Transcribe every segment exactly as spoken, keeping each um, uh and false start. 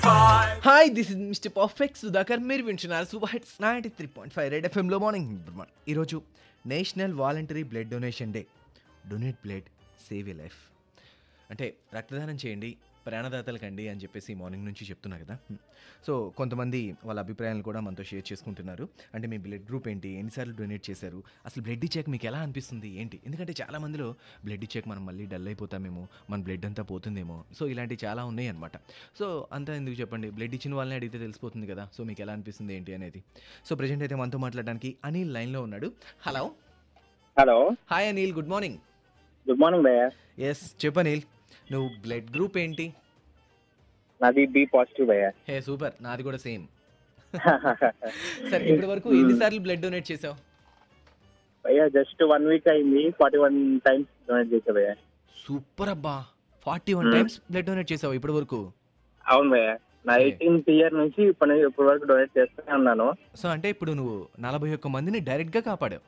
Hi this is mister perfect Sudhakar. మీరు వింటున్నారు super hits ninety three point five red ఎఫ్ఎంలో morning. ఈరోజు national voluntary blood donation day. Donate blood, save a life. అంటే రక్తదానం చేయండి, ప్రాణదాతలకండి అని చెప్పేసి మార్నింగ్ నుంచి చెప్తున్నా కదా. సో కొంతమంది వాళ్ళ అభిప్రాయాలు కూడా మనతో షేర్ చేసుకుంటున్నారు. అంటే మీ బ్లడ్ గ్రూప్ ఏంటి, ఎన్నిసార్లు డొనేట్ చేశారు, అసలు బ్లడ్ ఇచ్చాక మీకు ఎలా అనిపిస్తుంది ఏంటి. ఎందుకంటే చాలా మందిలో బ్లడ్ ఇచ్చాక మనం మళ్ళీ డల్ అయిపోతామేమో, మన బ్లడ్ అంతా పోతుందేమో, సో ఇలాంటివి చాలా ఉన్నాయి అనమాట. సో అంతా ఎందుకు చెప్పండి, బ్లడ్ ఇచ్చిన వాళ్ళని అడిగితే తెలిసిపోతుంది కదా. సో మీకు ఎలా అనిపిస్తుంది ఏంటి అనేది. సో ప్రజెంట్ అయితే మనతో మాట్లాడడానికి అనిల్ లైన్లో ఉన్నాడు. Hello hello, hi Anil, good morning. Good morning భయ్య. ఎస్ చెప్పు అనిల్, నువ్వు బ్లడ్ గ్రూప్ ఏంటి? నాది బి పాజిటివ్ భయ్య. హే సూపర్, నాది కూడా సేమ్. సరే ఇప్పటి వరకు ఎన్నిసార్లు బ్లడ్ డొనేట్ చేసావు? భయ్య జస్ట్ వన్ వీక్ అయింది, ఫార్టీ వన్ టైమ్స్ డొనేట్ చేసా భయ్య. సూపర్ అబ్బా, forty one times blood donate చేసావు ఇప్పటి వరకు? అవును భయ్య, నా ఎయిటీన్త్ ఇయర్ నుంచి ఇప్పటి ఇప్పటి వరకు డొనేట్ చేస్తూనే ఉన్నాను. సో అంటే ఇప్పుడు నువ్వు నలభై ఒక్క మందిని డైరెక్ట్ గా కాపాడావు.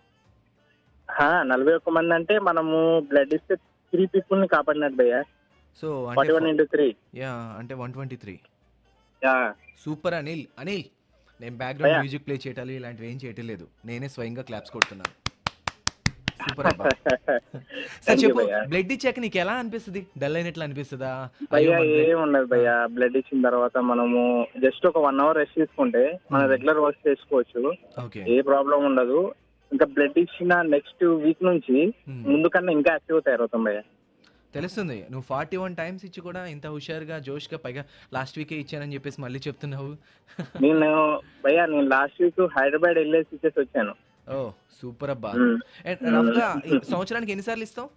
హా, నలభై ఒక్క మంది అంటే మనము బ్లడ్ ఇస్తే త్రీ పీపుల్ ని కాపాడినట్టు భయ్య. So forty one into three yeah అంటే one twenty three. Yeah super Anil. Anil, నేను బ్యాక్గ్రౌండ్ మ్యూజిక్ ప్లే చేయటాలు ఇలాంటివి ఏం చేయటం లేదు, నేనే స్వయంగా క్లాప్స్ కొడుతున్నాను. సూపర్ అబ్బా. సరే చెప్పు, బ్లడ్ ఇచ్చాక నీకు ఎలా అనిపిస్తుంది? డల్ అయినట్లు అనిపిస్తుందా? భయ్య ఏం ఉండదు భయ్య, బ్లడ్ ఇచ్చిన తర్వాత మనము జస్ట్ ఒక వన్ అవర్ రెస్ట్ తీసుకుంటే మనం రెగ్యులర్ వర్క్ చేసుకోవచ్చు, ఏ ప్రాబ్లం ఉండదు. ఇంకా బ్లడ్ ఇచ్చిన నెక్స్ట్ వీక్ నుంచి ముందు కన్నా ఇంకా యాక్టివ్ తయారవుతాం భయ్య. తెలుస్తుంది, నువ్వు ఫార్టీ వన్ టైమ్స్ ఇచ్చి కూడా ఇంత హుషారుగా జోష్గా, పైగా లాస్ట్ వీకే ఇచ్చానని చెప్పేసి మళ్ళీ చెప్తున్నావు. నేను భయ్య నేను లాస్ట్ వీక్ హైదరాబాద్ వెళ్ళేసి ఇచ్చేసి వచ్చాను. ఓ సూపర్ అబ్బా. రఫ్గా సంవత్సరానికి ఎన్నిసార్లు ఇస్తావు?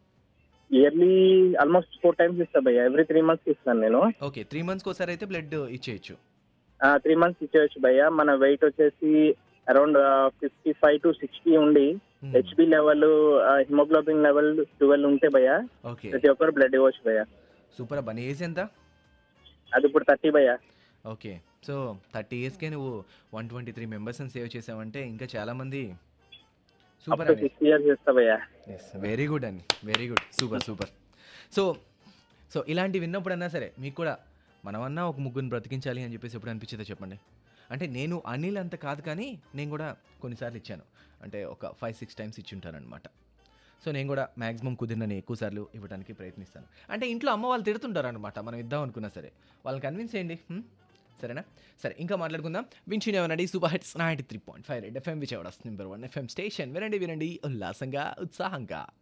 ఇయర్లీ ఆల్మోస్ట్ ఫోర్ టైమ్స్ ఇస్తా భయ్య, ఎవ్రీ త్రీ మంత్స్ ఇస్తాను నేను. ఓకే, త్రీ మంత్స్కి ఒకసారి అయితే బ్లడ్ ఇచ్చేయచ్చు. త్రీ మంత్స్ ఇచ్చేయచ్చు భయ్య. మన వెయిట్ వచ్చేసి around fifty five to sixty ఉండి HB level, haemoglobin level twelve ఉంటే భయ్య ప్రతి ఒక్కరు బ్లడ్ ఇవ్వచ్చు భయ్య. సూపర్ అబ్బా. నీ ఏజ్ ఎంత? అది ఇప్పుడు థర్టీ భయ్య. ఓకే, సో థర్టీ ఇయర్స్కే నువ్వు వన్ ట్వంటీ త్రీ మెంబర్స్ని సేవ్ చేసావంటే ఇంకా చాలా మంది. సూపర్ అండి, సిక్స్ ఇయర్స్ చేస్తా భయ్య. వెరీ గుడ్ అండి, very good, super super. So so ఇలాంటివి విన్నప్పుడన్నా సరే మీకు కూడా మనమన్నా ఒక ముగ్గురిని బ్రతికించాలి అని చెప్పేసి ఎప్పుడు అనిపించిందో చెప్పండి. అంటే నేను అనిల్ అంత కాదు, కానీ నేను కూడా కొన్నిసార్లు ఇచ్చాను, అంటే ఒక ఫైవ్ సిక్స్ టైమ్స్ ఇచ్చి ఉంటాను అనమాట. సో నేను కూడా మ్యాక్సిమం కుదిరినని ఎక్కువసార్లు ఇవ్వడానికి ప్రయత్నిస్తాను. అంటే ఇంట్లో అమ్మ వాళ్ళు తిడుతుంటారు అనమాట, మనం ఇద్దాం అనుకున్నా సరే వాళ్ళని కన్విన్స్ చేయండి, సరేనా? సరే ఇంకా మాట్లాడుకుందాం. వింటున్నామనండి super hits ninety three point five red FM, Vijayawada number one FM station. వినండి వినండి ఉల్లాసంగా, ఉత్సాహంగా.